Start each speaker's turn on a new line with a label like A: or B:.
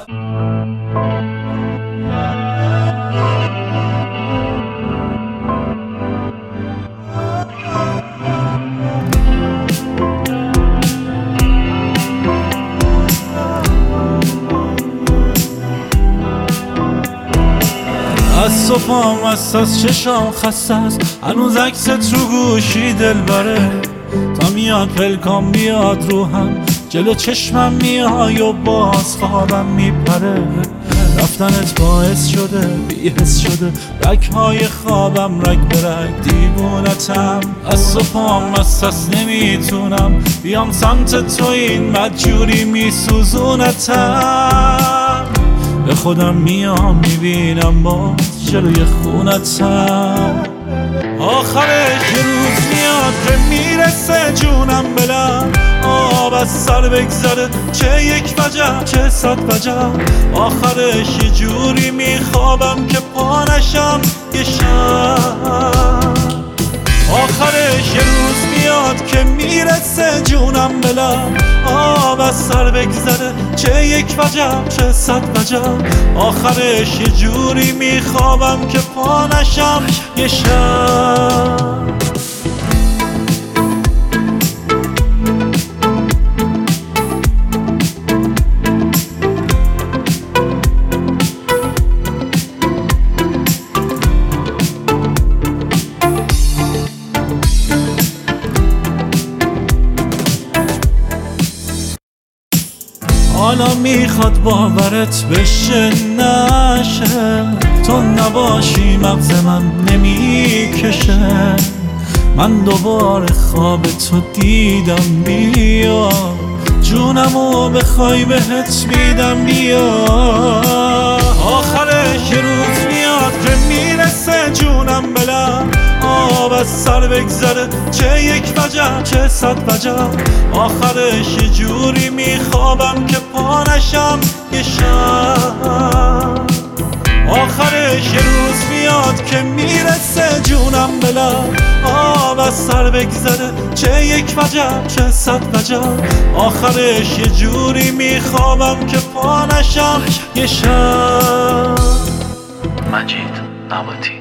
A: از صبحام از چشام خسته است، هنوز عکست رو گوشی دلبره. تا میاد پلکام میاد روحم، جلو چشمم میای و باز خوابم میپره. رفتنت باعث شده بی‌حس شده، رگ‌های خوابم رگ به رگ دیوونتم. از صبحام از نمیتونم بیام سمت تو، این بدجوری میسوزونتم. به خودم میام میبینم باز جلوی خونتم. آخرش یه روز میاد که میرسه جونم بلم، آب از سر بگذره، چه یک وجب چه صد وجب. آخرش یه جوری میخوابم که پانشم یه شب. آخرش یه روز میاد که میرسه جونم بلم، آب از سر بگذره، چه یک وجب چه صد وجب. آخرش یه جوری میخوابم که پانشم یه شب. حالا میخواد باورت بشه نشه، تو نباشی مغز من نمیکشه. من دوباره خواب تو دیدم، بیا جونمو بخوای بهت میدم، بیا. آخرش یه روز میاد که میرسه جونم بلم، آب از سر بگذره، چه یک وجب چه صد وجب. آخرش یه جوری میخوابم که پانشم یه شب. آخرش یه روز میاد که میرسه جونم بلم، آب از سر بگذره، چه یک وجب چه صد وجب. آخرش یه جوری میخوابم که پانشم یه شب.
B: مجید نباتی.